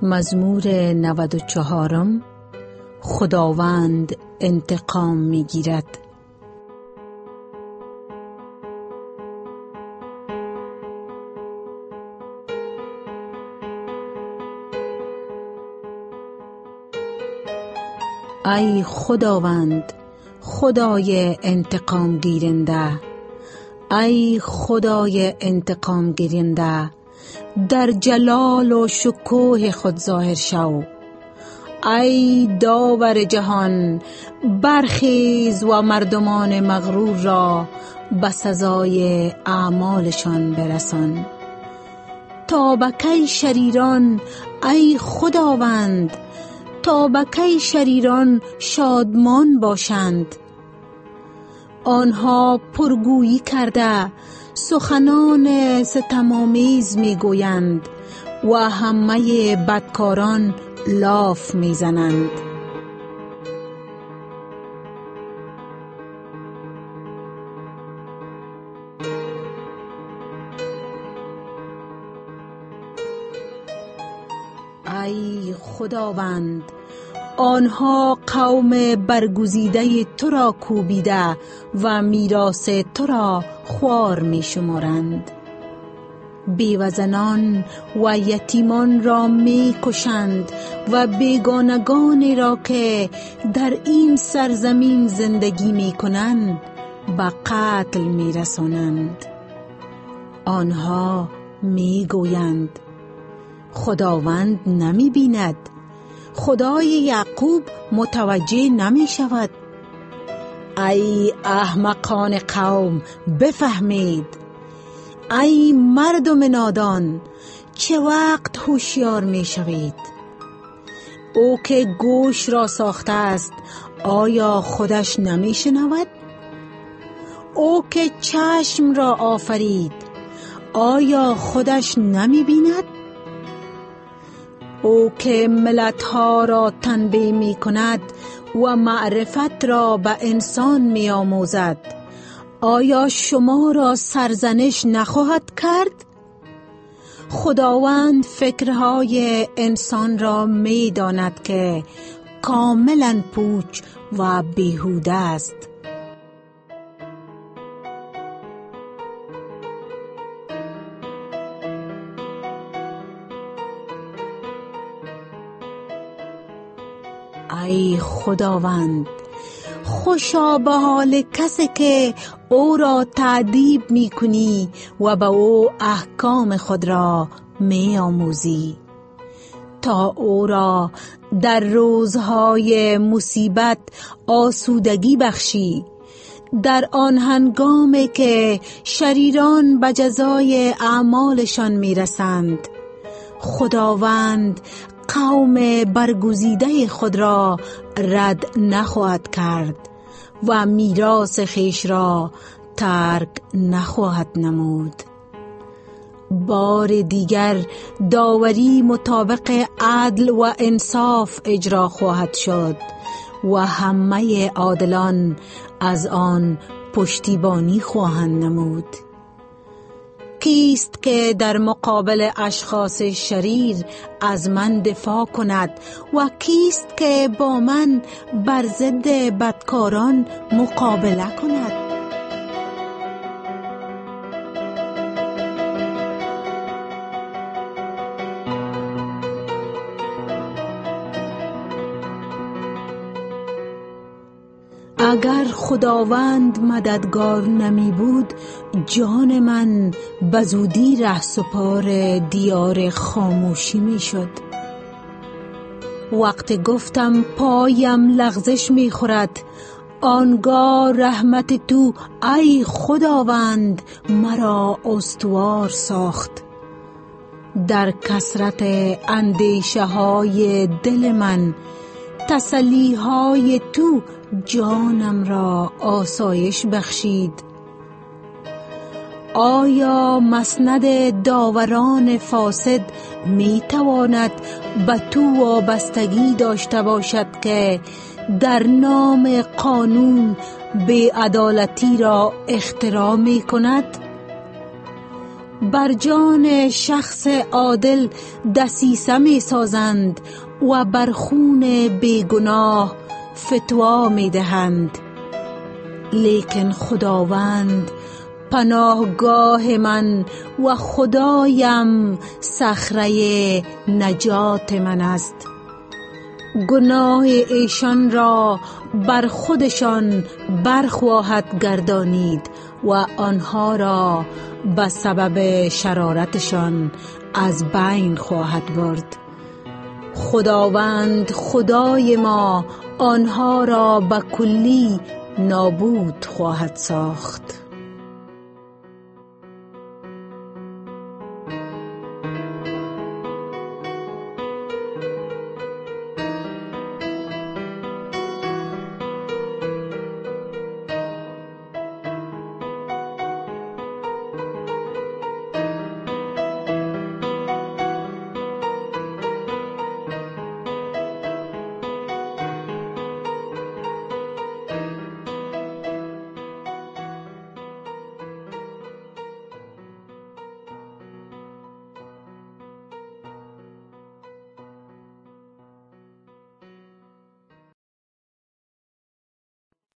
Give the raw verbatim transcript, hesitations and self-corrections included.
مزمور نود و چهارم. خداوند انتقام میگیرد. ای خداوند، خدای انتقام گیرنده، ای خدای انتقام گیرنده، در جلال و شکوه خود ظاهر شو. ای داور جهان، برخیز و مردمان مغرور را به سزای اعمالشان برسان. تا به کی شریران ای خداوند، تا به کی شریران شادمان باشند؟ آنها پرگویی کرده سخنان ستم‌آمیز میگویند و همه بدکاران لاف میزنند. ای خداوند، آنها قوم برگزیده تو را کوبیده و میراث تو را خوار می شمارند. بیوزنان و یتیمان را می کشند و بیگانگانی را که در این سرزمین زندگی می کنند به قتل می رسانند. آنها می گویند خداوند نمی بیند، خدای یعقوب متوجه نمی شود. ای احمقان قوم، بفهمید. ای مردم نادان، چه وقت هوشیار می شوید؟ او که گوش را ساخته است، آیا خودش نمی شنود؟ او که چشم را آفرید، آیا خودش نمی بیند؟ او که ملت‌ها را تنبیه می کند و معرفت را به انسان می آموزد، آیا شما را سرزنش نخواهد کرد؟ خداوند فکرهای انسان را می داند که کاملا پوچ و بیهوده است. ای خداوند، خوشا به حال کسی که او را تعذیب می کنی و به او احکام خود را می آموزی، تا او را در روزهای مصیبت آسودگی بخشی، در آن هنگامی که شریران به جزای اعمالشان می رسند. خداوند قوم برگزیده خود را رد نخواهد کرد و میراث خویش را ترک نخواهد نمود. بار دیگر داوری مطابق عدل و انصاف اجرا خواهد شد و همه عادلان از آن پشتیبانی خواهند نمود. کیست که در مقابل اشخاص شریر از من دفاع کند و کیست که با من بر ضد بدکاران مقابله کند؟ اگر خداوند مددگار نمی بود، جان من بزودی رهسپار دیار خاموشی می شد. وقت گفتم پایم لغزش می خورد، آنگاه رحمت تو ای خداوند مرا استوار ساخت. در کثرت اندیشه های دل من، تسلی های تو جانم را آسایش بخشید. آیا مسند داوران فاسد می تواند به تو وابستگی داشته باشد که در نام قانون بی‌عدالتی را اختراع می کند؟ بر جان شخص عادل دسیسه می سازند و بر خون بیگناه فتوا می دهند. لیکن خداوند پناهگاه من و خدایم صخره نجات من است. گناه ایشان را بر خودشان برخواهد گردانید و آنها را به سبب شرارتشان از بین خواهد برد. خداوند خدای ما آنها را به کلی نابود خواهد ساخت.